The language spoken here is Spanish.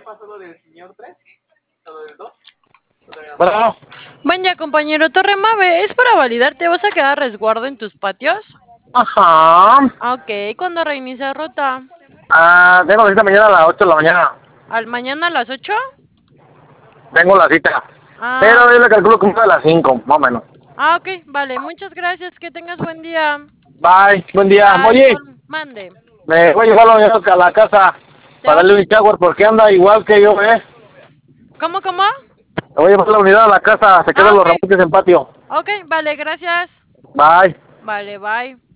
Bueno, Buen día, compañero Torre Mave. Es para validarte. ¿Vas a quedar a resguardo en tus patios? ajá. Ok, ¿cuándo reinicia ruta? Tengo cita mañana a las 8 de la mañana. ¿Al mañana a las 8? Tengo la cita. Ah, Pero yo le calculo como a las 5, más o menos. ok, vale. Muchas gracias. Que tengas buen día. Bye, buen día. Bye, Oye, mande. me voy a llevarlo a la casa ¿Te para vas? darle un shower porque anda igual que yo, ¿eh? ¿Cómo, cómo? Me voy a llevar la unidad a la casa, se quedan Ah, los ok. remolques en patio. Ok, vale, gracias. Bye. Vale, bye.